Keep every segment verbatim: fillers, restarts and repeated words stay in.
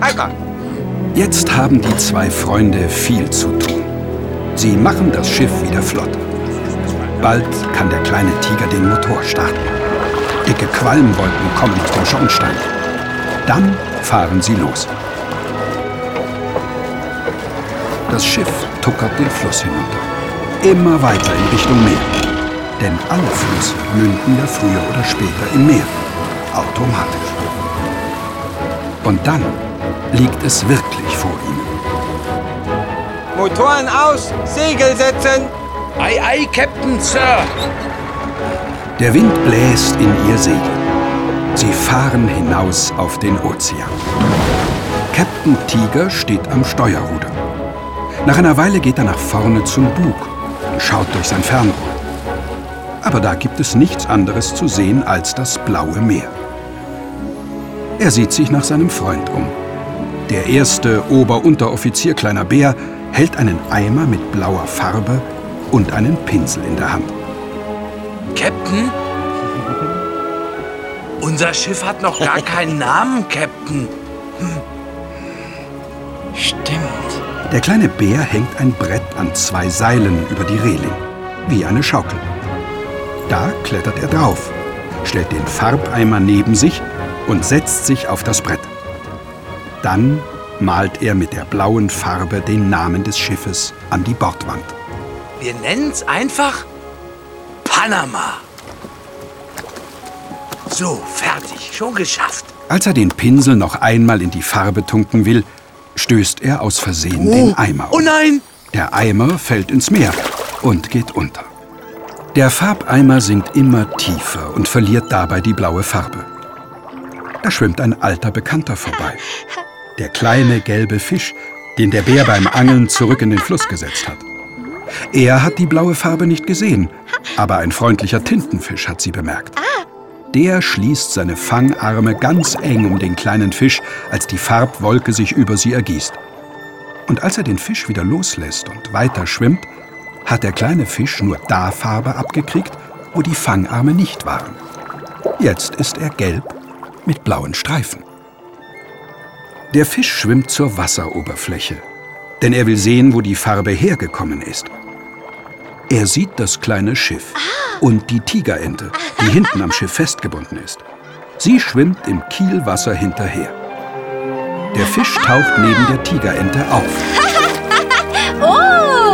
Jetzt haben die zwei Freunde viel zu tun. Sie machen das Schiff wieder flott. Bald kann der kleine Tiger den Motor starten. Dicke Qualmwolken kommen aus dem Schornstein. Dann fahren sie los. Das Schiff tuckert den Fluss hinunter. Immer weiter in Richtung Meer. Denn alle Flüsse münden ja früher oder später im Meer. Automatisch. Und dann liegt es wirklich vor ihnen. Motoren aus, Segel setzen! Ei, ei, Captain, Sir! Der Wind bläst in ihr Segel. Sie fahren hinaus auf den Ozean. Captain Tiger steht am Steuerruder. Nach einer Weile geht er nach vorne zum Bug und schaut durch sein Fernrohr. Aber da gibt es nichts anderes zu sehen als das blaue Meer. Er sieht sich nach seinem Freund um. Der erste Ober-Unteroffizier Kleiner Bär hält einen Eimer mit blauer Farbe und einen Pinsel in der Hand. Captain? Unser Schiff hat noch gar keinen Namen, Captain. Hm. Stimmt. Der kleine Bär hängt ein Brett an zwei Seilen über die Reling, wie eine Schaukel. Da klettert er drauf, stellt den Farbeimer neben sich und setzt sich auf das Brett. Dann malt er mit der blauen Farbe den Namen des Schiffes an die Bordwand. Wir nennen's einfach Panama. So, fertig, schon geschafft. Als er den Pinsel noch einmal in die Farbe tunken will, stößt er aus Versehen oh. den Eimer um. Oh nein! Der Eimer fällt ins Meer und geht unter. Der Farbeimer sinkt immer tiefer und verliert dabei die blaue Farbe. Da schwimmt ein alter Bekannter vorbei. Der kleine gelbe Fisch, den der Bär beim Angeln zurück in den Fluss gesetzt hat. Er hat die blaue Farbe nicht gesehen, aber ein freundlicher Tintenfisch hat sie bemerkt. Der schließt seine Fangarme ganz eng um den kleinen Fisch, als die Farbwolke sich über sie ergießt. Und als er den Fisch wieder loslässt und weiter schwimmt, hat der kleine Fisch nur da Farbe abgekriegt, wo die Fangarme nicht waren. Jetzt ist er gelb mit blauen Streifen. Der Fisch schwimmt zur Wasseroberfläche, denn er will sehen, wo die Farbe hergekommen ist. Er sieht das kleine Schiff und die Tigerente, die hinten am Schiff festgebunden ist. Sie schwimmt im Kielwasser hinterher. Der Fisch taucht neben der Tigerente auf. Oh!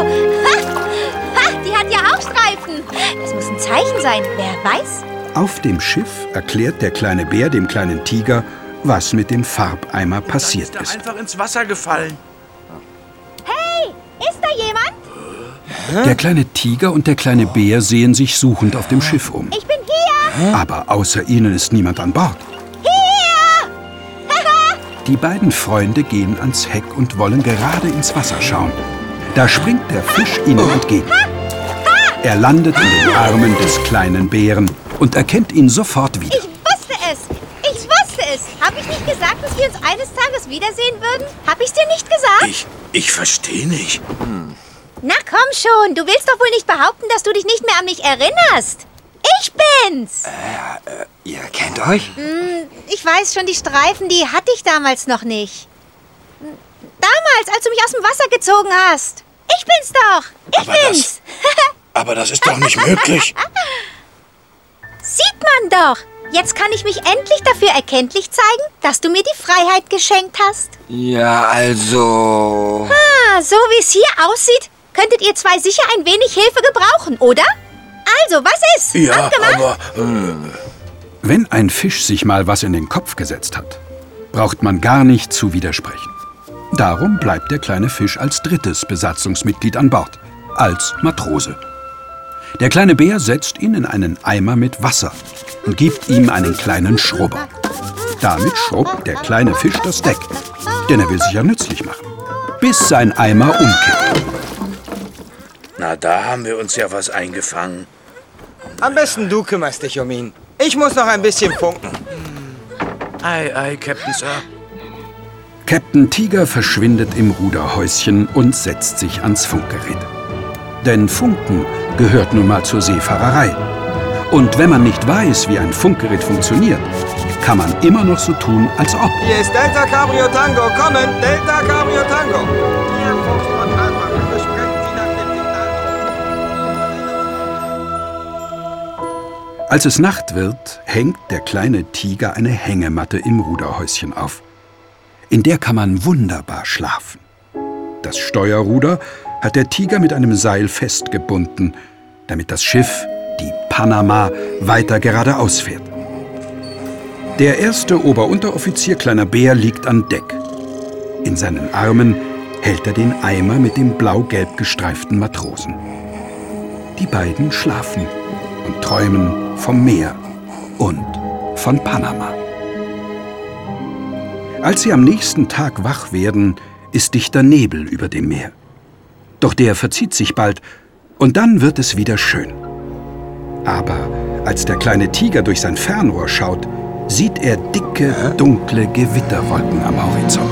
Die hat ja auch Streifen. Das muss ein Zeichen sein. Wer weiß? Auf dem Schiff erklärt der kleine Bär dem kleinen Tiger, was mit dem Farbeimer passiert ist. ist. Er einfach ins Wasser gefallen. Hey, ist da jemand? Der kleine Tiger und der kleine Bär sehen sich suchend auf dem Schiff um. Ich bin hier. Aber außer ihnen ist niemand an Bord. Hier! Die beiden Freunde gehen ans Heck und wollen gerade ins Wasser schauen. Da springt der Fisch ihnen entgegen. Er landet in den Armen des kleinen Bären und erkennt ihn sofort wieder. Ich wusste es. Ich wusste es. Habe ich nicht gesagt, dass wir uns eines Tages wiedersehen würden? Habe ich dir nicht gesagt? Ich, ich verstehe nicht. Hm. Na komm schon, du willst doch wohl nicht behaupten, dass du dich nicht mehr an mich erinnerst. Ich bin's. Äh, äh, ihr kennt euch? Hm, ich weiß schon, die Streifen, die hatte ich damals noch nicht. Damals, als du mich aus dem Wasser gezogen hast. Ich bin's doch. Ich aber bin's. Das, aber das ist doch nicht möglich. Sieht man doch. Jetzt kann ich mich endlich dafür erkenntlich zeigen, dass du mir die Freiheit geschenkt hast. Ja, also... Ah, so wie es hier aussieht, könntet ihr zwei sicher ein wenig Hilfe gebrauchen, oder? Also, was ist? Ja, Abgemacht? aber... Hm. Wenn ein Fisch sich mal was in den Kopf gesetzt hat, braucht man gar nicht zu widersprechen. Darum bleibt der kleine Fisch als drittes Besatzungsmitglied an Bord, als Matrose. Der kleine Bär setzt ihn in einen Eimer mit Wasser und gibt ihm einen kleinen Schrubber. Damit schrubbt der kleine Fisch das Deck, denn er will sich ja nützlich machen, bis sein Eimer umkippt. Na, da haben wir uns ja was eingefangen. Am besten du kümmerst dich um ihn. Ich muss noch ein bisschen funken. Ei, ei, Captain Sir. Captain Tiger verschwindet im Ruderhäuschen und setzt sich ans Funkgerät. Denn Funken gehört nun mal zur Seefahrerei. Und wenn man nicht weiß, wie ein Funkgerät funktioniert, kann man immer noch so tun, als ob. Hier ist Delta Cabrio Tango. Kommen, Delta Cabrio Tango. Hier, Foxtrot Alpha. Wir besprechen Sie nach dem Signal. Als es Nacht wird, hängt der kleine Tiger eine Hängematte im Ruderhäuschen auf. In der kann man wunderbar schlafen. Das Steuerruder hat der Tiger mit einem Seil festgebunden, damit das Schiff, die Panama, weiter geradeaus fährt. Der erste Oberunteroffizier Kleiner Bär liegt an Deck. In seinen Armen hält er den Eimer mit dem blau-gelb gestreiften Matrosen. Die beiden schlafen und träumen vom Meer und von Panama. Als sie am nächsten Tag wach werden, ist dichter Nebel über dem Meer. Doch der verzieht sich bald und dann wird es wieder schön. Aber als der kleine Tiger durch sein Fernrohr schaut, sieht er dicke, dunkle Gewitterwolken am Horizont.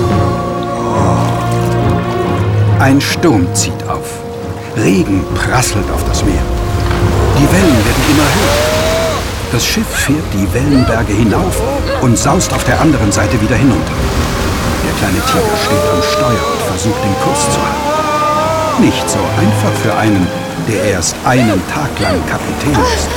Ein Sturm zieht auf. Regen prasselt auf das Meer. Die Wellen werden immer höher. Das Schiff fährt die Wellenberge hinauf und saust auf der anderen Seite wieder hinunter. Der kleine Tiger steht am Steuer und versucht, den Kurs zu halten. Nicht so einfach für einen, der erst einen Tag lang Kapitän ist.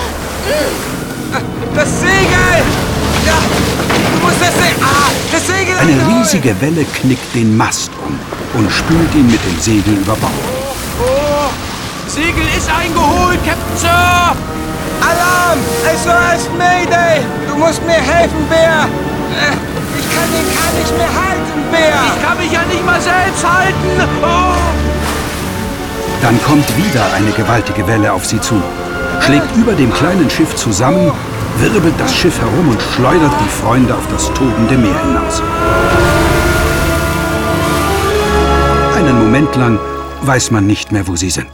Das Segel! Ja, du musst das Segel... Ah, das Segel... Eine riesige Welle knickt den Mast um und spült ihn mit dem Segel über Bord. Oh, Segel ist eingeholt, Captain Sir! Alarm! S O S Mayday! Du musst mir helfen, Bär! Ich kann den Kahn nicht mehr halten, Bär! Ich kann mich ja nicht mal selbst halten! Oh. Dann kommt wieder eine gewaltige Welle auf sie zu, schlägt über dem kleinen Schiff zusammen, wirbelt das Schiff herum und schleudert die Freunde auf das tobende Meer hinaus. Einen Moment lang weiß man nicht mehr, wo sie sind.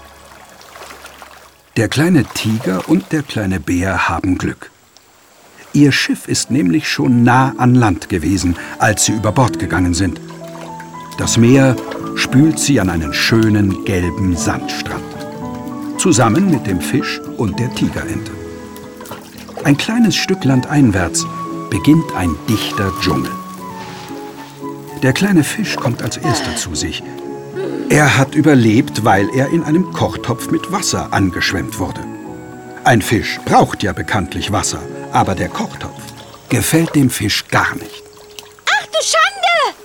Der kleine Tiger und der kleine Bär haben Glück. Ihr Schiff ist nämlich schon nah an Land gewesen, als sie über Bord gegangen sind. Das Meer spült sie an einen schönen gelben Sandstrand. Zusammen mit dem Fisch und der Tigerente. Ein kleines Stück landeinwärts beginnt ein dichter Dschungel. Der kleine Fisch kommt als erster zu sich. Er hat überlebt, weil er in einem Kochtopf mit Wasser angeschwemmt wurde. Ein Fisch braucht ja bekanntlich Wasser, aber der Kochtopf gefällt dem Fisch gar nicht. Ach du Schande!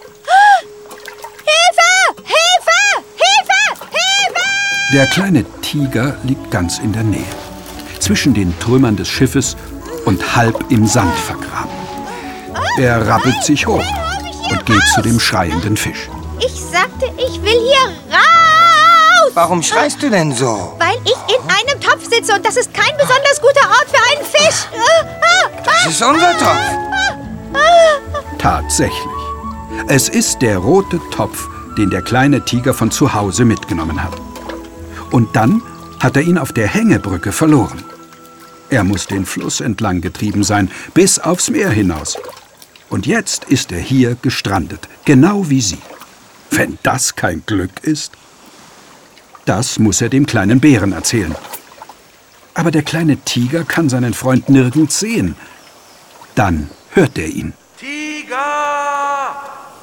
Hilfe! Hilfe! Hilfe! Hilfe! Der kleine Tiger liegt ganz in der Nähe, zwischen den Trümmern des Schiffes und halb im Sand vergraben. Er rappelt sich hoch und geht zu dem schreienden Fisch. Ich sagte, ich will hier raus! Warum schreist du denn so? Weil ich in einem Topf sitze und das ist kein besonders guter Ort für einen Fisch. Das ist unser Topf. Tatsächlich. Es ist der rote Topf, den der kleine Tiger von zu Hause mitgenommen hat. Und dann hat er ihn auf der Hängebrücke verloren. Er muss den Fluss entlang getrieben sein, bis aufs Meer hinaus. Und jetzt ist er hier gestrandet, genau wie Sie. Wenn das kein Glück ist? Das muss er dem kleinen Bären erzählen. Aber der kleine Tiger kann seinen Freund nirgends sehen. Dann hört er ihn. Tiger!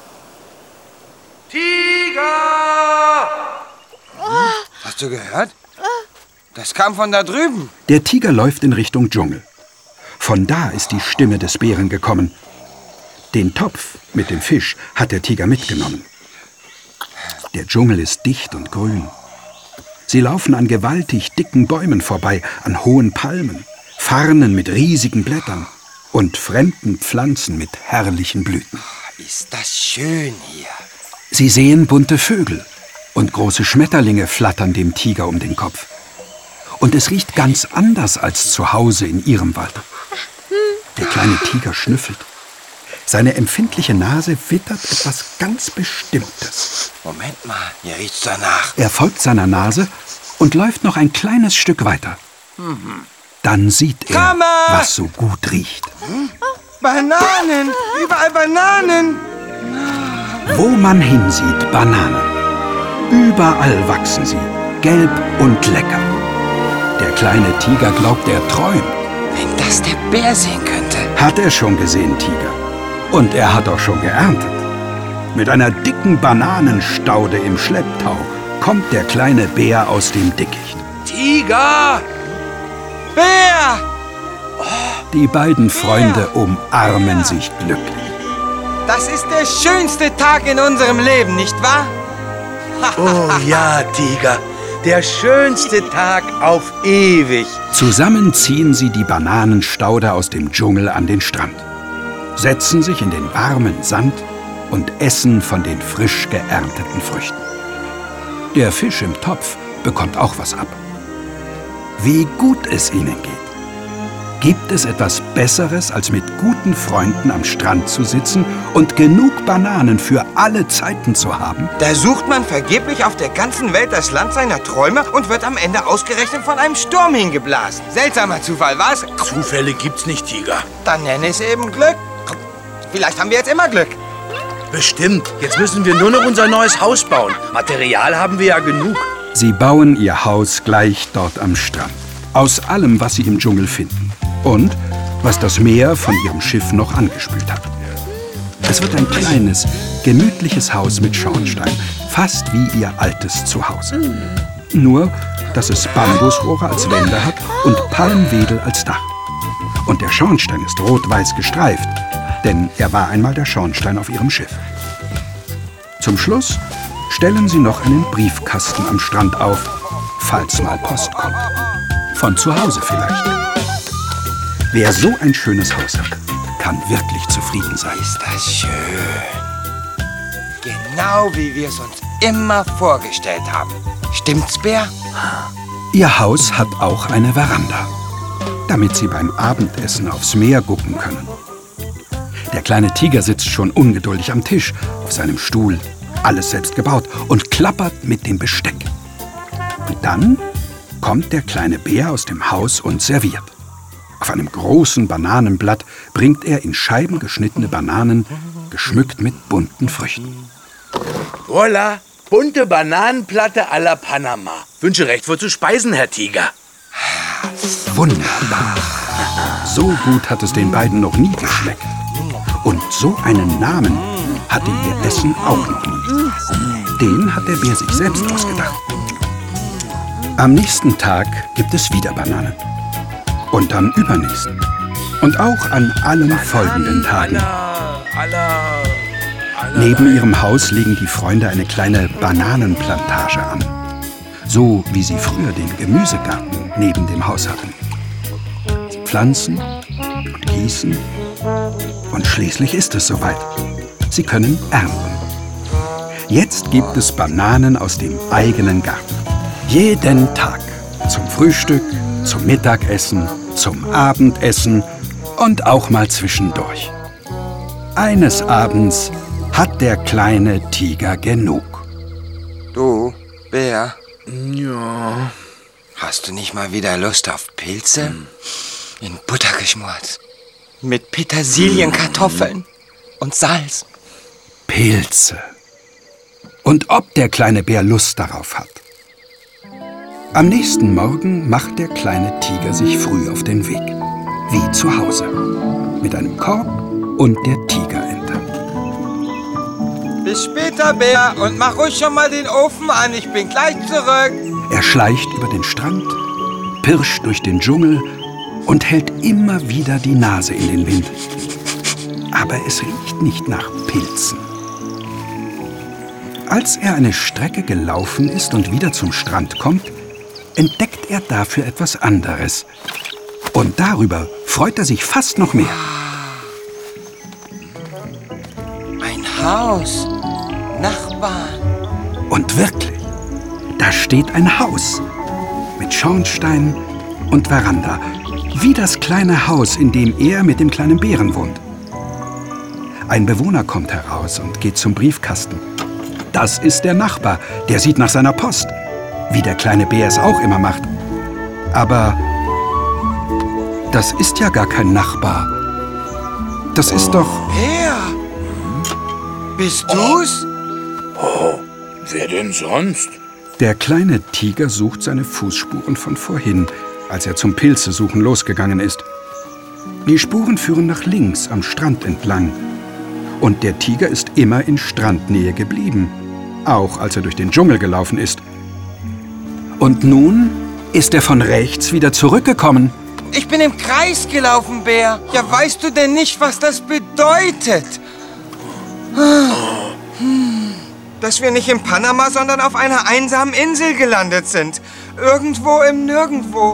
Tiger! Hast du gehört? Das kam von da drüben. Der Tiger läuft in Richtung Dschungel. Von da ist die Stimme des Bären gekommen. Den Topf mit dem Fisch hat der Tiger mitgenommen. Der Dschungel ist dicht und grün. Sie laufen an gewaltig dicken Bäumen vorbei, an hohen Palmen, Farnen mit riesigen Blättern und fremden Pflanzen mit herrlichen Blüten. Ist das schön hier. Sie sehen bunte Vögel und große Schmetterlinge flattern dem Tiger um den Kopf. Und es riecht ganz anders als zu Hause in ihrem Wald. Der kleine Tiger schnüffelt. Seine empfindliche Nase wittert etwas ganz Bestimmtes. Moment mal, hier riecht's danach. Er folgt seiner Nase und läuft noch ein kleines Stück weiter. Dann sieht er, Mama! was so gut riecht. Bananen! Überall Bananen! Wo man hinsieht, Bananen. Überall wachsen sie, gelb und lecker. Der kleine Tiger glaubt, er träumt. Wenn das der Bär sehen könnte. Hat er schon gesehen, Tiger. Und er hat auch schon geerntet. Mit einer dicken Bananenstaude im Schlepptau kommt der kleine Bär aus dem Dickicht. Tiger! Bär! Die beiden Freunde umarmen sich glücklich. Das ist der schönste Tag in unserem Leben, nicht wahr? Oh ja, Tiger. Der schönste Tag auf ewig. Zusammen ziehen sie die Bananenstaude aus dem Dschungel an den Strand, setzen sich in den warmen Sand und essen von den frisch geernteten Früchten. Der Fisch im Topf bekommt auch was ab. Wie gut es ihnen geht. Gibt es etwas Besseres, als mit guten Freunden am Strand zu sitzen und genug Bananen für alle Zeiten zu haben? Da sucht man vergeblich auf der ganzen Welt das Land seiner Träume und wird am Ende ausgerechnet von einem Sturm hingeblasen. Seltsamer Zufall, was? Zufälle gibt's nicht, Tiger. Dann nenne ich es eben Glück. Vielleicht haben wir jetzt immer Glück. Bestimmt. Jetzt müssen wir nur noch unser neues Haus bauen. Material haben wir ja genug. Sie bauen ihr Haus gleich dort am Strand. Aus allem, was sie im Dschungel finden. Und was das Meer von ihrem Schiff noch angespült hat. Es wird ein kleines, gemütliches Haus mit Schornstein. Fast wie ihr altes Zuhause. Nur, dass es Bambusrohre als Wände hat und Palmwedel als Dach. Und der Schornstein ist rot-weiß gestreift, denn er war einmal der Schornstein auf ihrem Schiff. Zum Schluss stellen sie noch einen Briefkasten am Strand auf, falls mal Post kommt. Von zu Hause vielleicht. Wer so ein schönes Haus hat, kann wirklich zufrieden sein. Ist das schön. Genau wie wir es uns immer vorgestellt haben. Stimmt's, Bär? Ihr Haus hat auch eine Veranda, damit sie beim Abendessen aufs Meer gucken können. Der kleine Tiger sitzt schon ungeduldig am Tisch, auf seinem Stuhl, alles selbst gebaut, und klappert mit dem Besteck. Und dann kommt der kleine Bär aus dem Haus und serviert. Auf einem großen Bananenblatt bringt er in Scheiben geschnittene Bananen, geschmückt mit bunten Früchten. Voila, bunte Bananenplatte à la Panama. Wünsche recht wohl zu speisen, Herr Tiger. Wunderbar. So gut hat es den beiden noch nie geschmeckt. Und so einen Namen hatte ihr Essen auch noch nie. Den hat der Bär sich selbst ausgedacht. Am nächsten Tag gibt es wieder Bananen. Und am übernächsten. Und auch an allen folgenden Tagen. Neben ihrem Haus legen die Freunde eine kleine Bananenplantage an. So wie sie früher den Gemüsegarten neben dem Haus hatten. Sie pflanzen und gießen. Und schließlich ist es soweit. Sie können ernten. Jetzt gibt es Bananen aus dem eigenen Garten. Jeden Tag. Zum Frühstück, zum Mittagessen, zum Abendessen und auch mal zwischendurch. Eines Abends hat der kleine Tiger genug. Du, Bär, Ja. hast du nicht mal wieder Lust auf Pilze? In Butter geschmort. Mit Petersilienkartoffeln und Salz. Pilze. Und ob der kleine Bär Lust darauf hat. Am nächsten Morgen macht der kleine Tiger sich früh auf den Weg. Wie zu Hause. Mit einem Korb und der Tigerente. Bis später, Bär. Und mach ruhig schon mal den Ofen an. Ich bin gleich zurück. Er schleicht über den Strand, pirscht durch den Dschungel und hält immer wieder die Nase in den Wind. Aber es riecht nicht nach Pilzen. Als er eine Strecke gelaufen ist und wieder zum Strand kommt, entdeckt er dafür etwas anderes. Und darüber freut er sich fast noch mehr. Ein Haus. Nachbarn. Und wirklich, da steht ein Haus mit Schornstein und Veranda, wie das kleine Haus, in dem er mit dem kleinen Bären wohnt. Ein Bewohner kommt heraus und geht zum Briefkasten. Das ist der Nachbar, der sieht nach seiner Post, wie der kleine Bär es auch immer macht. Aber das ist ja gar kein Nachbar. Das ist doch... Bär. Bist du's? Oh, wer denn sonst? Der kleine Tiger sucht seine Fußspuren von vorhin, als er zum Pilzesuchen losgegangen ist. Die Spuren führen nach links am Strand entlang. Und der Tiger ist immer in Strandnähe geblieben, auch als er durch den Dschungel gelaufen ist. Und nun ist er von rechts wieder zurückgekommen. Ich bin im Kreis gelaufen, Bär. Ja, weißt du denn nicht, was das bedeutet? Dass wir nicht in Panama, sondern auf einer einsamen Insel gelandet sind. Irgendwo im Nirgendwo.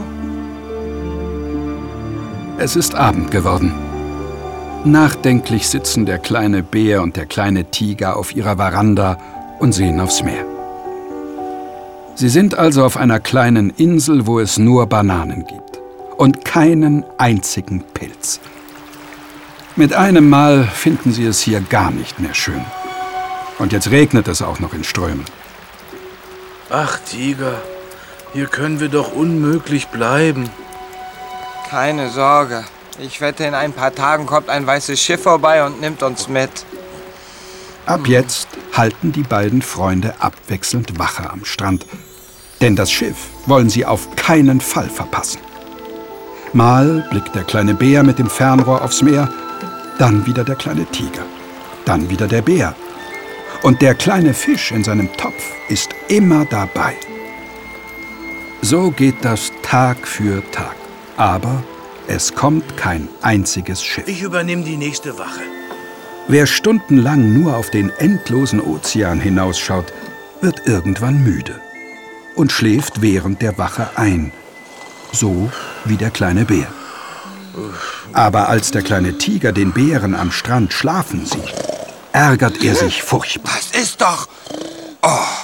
Es ist Abend geworden. Nachdenklich sitzen der kleine Bär und der kleine Tiger auf ihrer Veranda und sehen aufs Meer. Sie sind also auf einer kleinen Insel, wo es nur Bananen gibt und keinen einzigen Pilz. Mit einem Mal finden sie es hier gar nicht mehr schön. Und jetzt regnet es auch noch in Strömen. Ach, Tiger, hier können wir doch unmöglich bleiben. Keine Sorge. Ich wette, in ein paar Tagen kommt ein weißes Schiff vorbei und nimmt uns mit. Ab jetzt halten die beiden Freunde abwechselnd Wache am Strand. Denn das Schiff wollen sie auf keinen Fall verpassen. Mal blickt der kleine Bär mit dem Fernrohr aufs Meer, dann wieder der kleine Tiger, dann wieder der Bär. Und der kleine Fisch in seinem Topf ist immer dabei. So geht das Tag für Tag. Aber es kommt kein einziges Schiff. Ich übernehme die nächste Wache. Wer stundenlang nur auf den endlosen Ozean hinausschaut, wird irgendwann müde und schläft während der Wache ein, so wie der kleine Bär. Aber als der kleine Tiger den Bären am Strand schlafen sieht, ärgert er sich furchtbar. Das ist doch... Oh.